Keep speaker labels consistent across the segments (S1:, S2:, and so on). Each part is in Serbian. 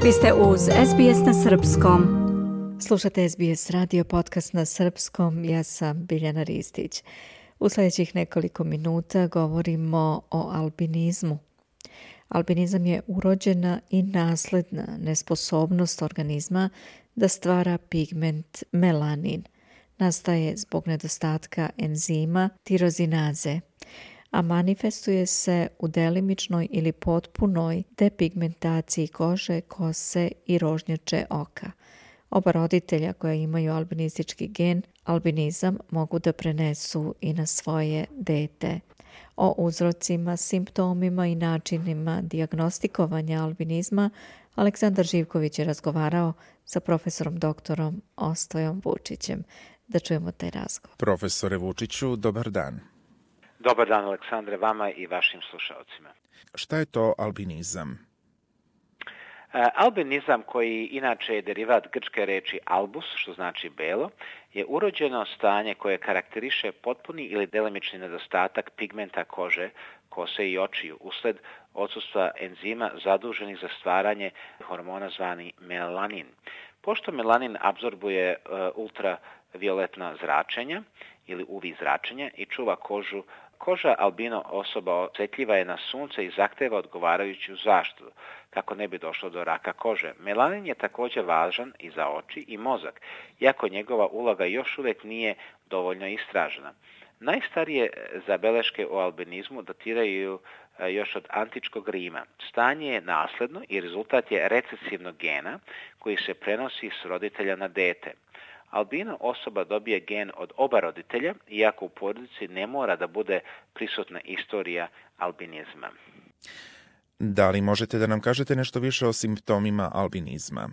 S1: Vi ste uz SBS na Srpskom. Slušate SBS radio podcast na Srpskom. Ja sam Biljana Ristić. U sljedećih nekoliko minuta govorimo o albinizmu. Albinizam je urođena i nasledna nesposobnost organizma da stvara pigment melanin. Nastaje zbog nedostatka enzima tirozinaze, a manifestuje se u delimičnoj ili potpunoj depigmentaciji kože, kose i rožnjače oka. Oba roditelja koja imaju albinistički gen, albinizam, mogu da prenesu i na svoje dete. O uzrocima, simptomima i načinima dijagnostikovanja albinizma Aleksandar Živković je razgovarao sa profesorom doktorom Ostojom Vučićem. Da čujemo taj razgovor.
S2: Profesore Vučiću, dobar dan.
S3: Dobar dan, Aleksandre, vama i vašim slušalcima.
S2: Šta je to albinizam?
S3: Albinizam, koji inače je derivat grčke reči albus, što znači belo, je urođeno stanje koje karakteriše potpuni ili delimični nedostatak pigmenta kože, kose i očiju usled odsustva enzima zaduženih za stvaranje hormona zvani melanin. Pošto melanin apsorbuje ultravioletna zračenja ili UV zračenja i čuva kožu, koža albino osoba osjetljiva je na sunce i zahteva odgovarajuću zaštitu kako ne bi došlo do raka kože. Melanin je također važan i za oči i mozak, iako njegova uloga još uvijek nije dovoljno istražena. Najstarije zabeleške o albinizmu datiraju još od antičkog Rima. Stanje je nasledno i rezultat je recesivnog gena koji se prenosi s roditelja na dete. Albino osoba dobije gen od oba roditelja, iako u porodici ne mora da bude prisutna istorija albinizma.
S2: Da li možete da nam kažete nešto više o simptomima albinizma?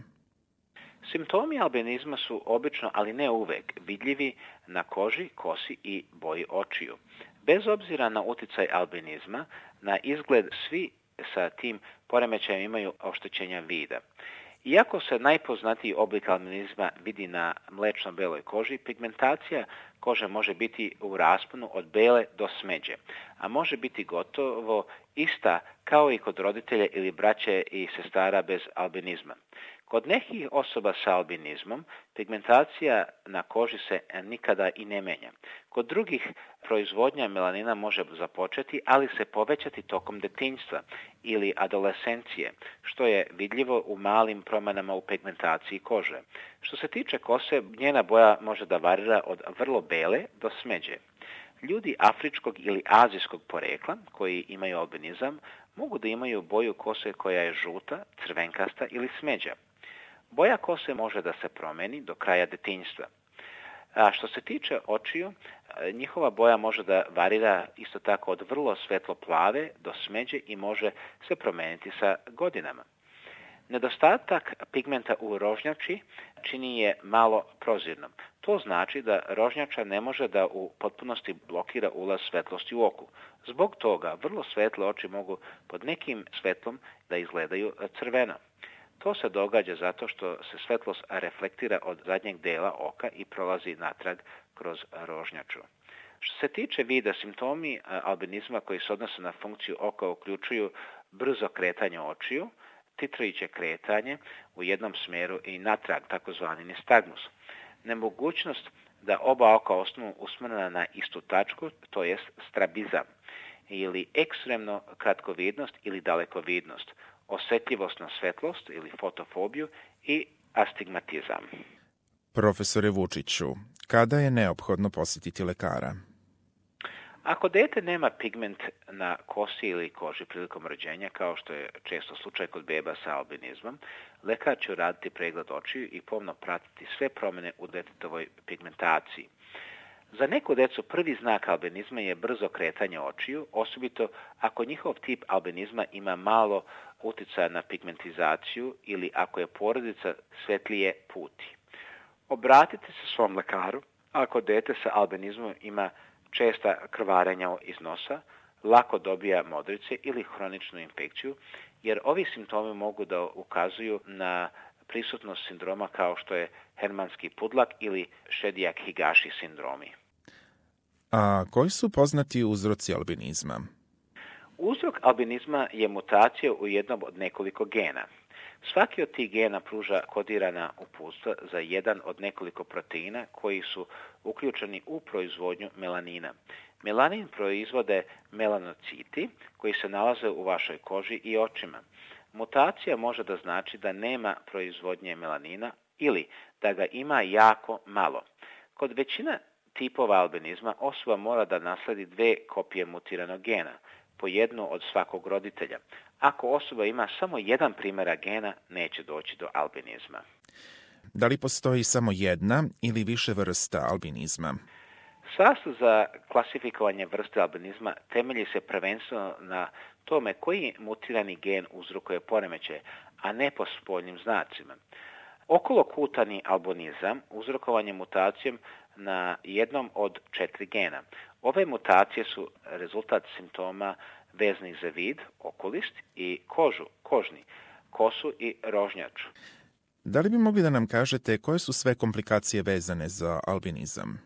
S3: Simptomi albinizma su obično, ali ne uvek, vidljivi na koži, kosi i boji očiju. Bez obzira na utjecaj albinizma, na izgled svi sa tim poremećajem imaju oštećenja vida. Iako se najpoznatiji oblik albinizma vidi na mlečno-beloj koži, pigmentacija kože može biti u rasponu od bele do smeđe, a može biti gotovo ista kao i kod roditelja ili braće i sestara bez albinizma. Kod nekih osoba sa albinizmom pigmentacija na koži se nikada i ne menja. Kod drugih proizvodnja melanina može započeti, ali se povećati tokom detinjstva ili adolescencije, što je vidljivo u malim promjenama u pigmentaciji kože. Što se tiče kose, njena boja može da varira od vrlo bele do smeđe. Ljudi afričkog ili azijskog porekla koji imaju albinizam mogu da imaju boju kose koja je žuta, crvenkasta ili smeđa. Boja kose može da se promeni do kraja detinjstva. A što se tiče očiju, njihova boja može da varira isto tako od vrlo svetlo plave do smeđe i može se promeniti sa godinama. Nedostatak pigmenta u rožnjači čini je malo prozirnom. To znači da rožnjača ne može da u potpunosti blokira ulaz svetlosti u oku. Zbog toga vrlo svetle oči mogu pod nekim svetlom da izgledaju crveno. To se događa zato što se svetlost reflektira od zadnjeg dela oka i prolazi natrag kroz rožnjaču. Što se tiče vida, simptomi albinizma koji se odnose na funkciju oka uključuju brzo kretanje očiju, titrajuće kretanje u jednom smjeru i natrag, takozvani nistagmus. Nemogućnost da oba oka ostanu usmjerena na istu tačku, to jest strabizam, ili ekstremno kratkovidnost ili dalekovidnost, osjetljivost na svetlost ili fotofobiju i astigmatizam.
S2: Profesore Vučiću, kada je neophodno posjetiti lekara?
S3: Ako dete nema pigment na kosi ili koži prilikom rođenja, kao što je često slučaj kod beba sa albinizmom, lekar će uraditi pregled očiju i pomno pratiti sve promjene u detetovoj pigmentaciji. Za neku decu prvi znak albinizma je brzo kretanje očiju, osobito ako njihov tip albinizma ima malo utjecaja na pigmentizaciju ili ako je porodica svetlije puti. Obratite se svom lekaru ako dete sa albinizmom ima česta krvarenja iz nosa, lako dobija modrice ili hroničnu infekciju, jer ovi simptomi mogu da ukazuju na prisutnost sindroma kao što je Hermanski pudlak ili Šediak-Higashi sindromi.
S2: A koji su poznati uzroci albinizma?
S3: Uzrok albinizma je mutacija u jednom od nekoliko gena. Svaki od tih gena pruža kodirana uputstva za jedan od nekoliko proteina koji su uključeni u proizvodnju melanina. Melanin proizvode melanociti koji se nalaze u vašoj koži i očima. Mutacija može da znači da nema proizvodnje melanina ili da ga ima jako malo. Kod većina tipova albinizma osoba mora da nasledi 2 kopije mutiranog gena, po jednu od svakog roditelja. Ako osoba ima samo jedan primjerak gena, neće doći do albinizma.
S2: Da li postoji samo jedna ili više vrsta albinizma?
S3: Sastav za klasifikovanje vrste albinizma temelji se prvenstveno na tome koji mutirani gen uzrokuje poremećaje, a ne po spoljnim znacima. Okolokutani albinizam uzrokovan je mutacijom na jednom od 4 gena. Ove mutacije su rezultat simptoma vezanih za vid, okulist i kožni, kosu i rožnjaču.
S2: Da li bi mogli da nam kažete koje su sve komplikacije vezane za albinizam?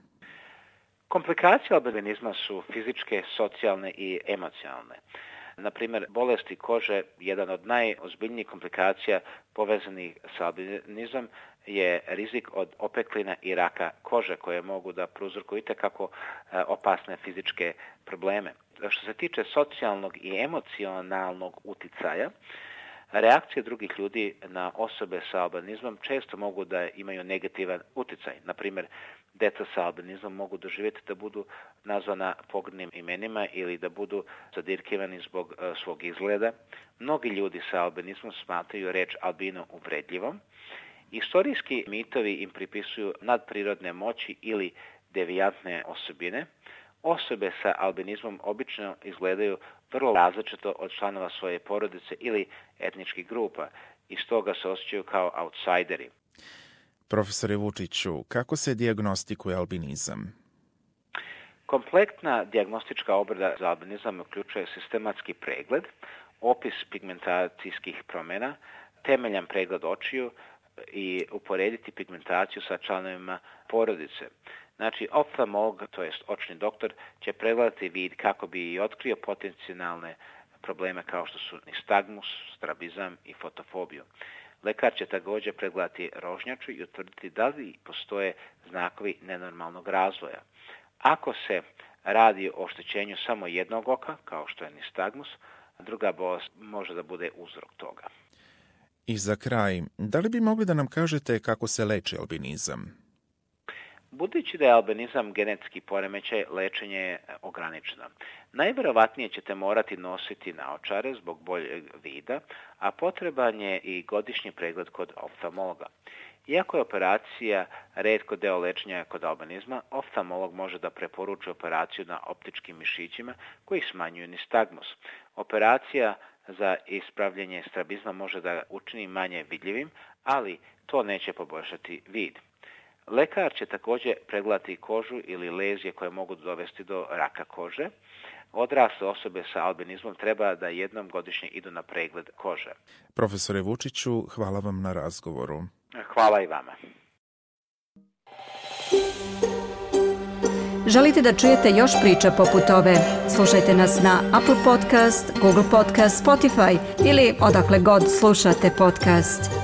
S3: Komplikacije albinizma su fizičke, socijalne i emocionalne. Na primjer, bolesti kože, jedan od najozbiljnijih komplikacija povezanih sa albinizmom je rizik od opeklina i raka kože koje mogu da prouzrokuju itekako opasne fizičke probleme. Što se tiče socijalnog i emocionalnog uticaja, reakcije drugih ljudi na osobe sa albinizmom često mogu da imaju negativan uticaj. Na primjer, deca sa albinizmom mogu doživjeti da budu nazvana pogrdnim imenima ili da budu zadirkivani zbog svog izgleda. Mnogi ljudi sa albinizmom smatraju reč albino uvredljivom. Istorijski mitovi im pripisuju nadprirodne moći ili devijantne osobine. Osobe sa albinizmom obično izgledaju vrlo različito od članova svoje porodice ili etničkih grupa i stoga se osjećaju kao outsideri.
S2: Profesore Vučiću, kako se dijagnostikuje albinizam?
S3: Kompletna dijagnostička obrada za albinizam uključuje sistematski pregled, opis pigmentacijskih promjena, temeljan pregled očiju i uporediti pigmentaciju sa članovima porodice. Znači, oftalmolog, to jest očni doktor, će pregledati vid kako bi i otkrio potencijalne probleme kao što su nistagmus, strabizam i fotofobiju. Lekar će također pregledati rožnjaču i utvrditi da li postoje znakovi nenormalnog razvoja. Ako se radi o oštećenju samo jednog oka, kao što je nistagmus, druga bolest može da bude uzrok toga.
S2: I za kraj, da li bi mogli da nam kažete kako se leči albinizam?
S3: Budući da je albinizam genetski poremećaj, lečenje je ograničeno. Najvjerovatnije ćete morati nositi naočare zbog boljeg vida, a potreban je i godišnji pregled kod oftalmologa. Iako je operacija retko deo lečenja kod albinizma, oftalmolog može da preporuči operaciju na optičkim mišićima koji smanjuju nistagmus. Operacija za ispravljanje strabizma može da učini manje vidljivim, ali to neće poboljšati vid. Lekar će također pregledati kožu ili lezije koje mogu dovesti do raka kože. Odrasle osobe sa albinizmom treba da jednom godišnje idu na pregled kože.
S2: Profesore Vučiću, hvala vam na razgovoru.
S3: Hvala i vama.
S1: Želite da čujete još priča poput ove? Slušajte nas na Apple Podcast, Google Podcast, Spotify ili odakle god slušate podcast.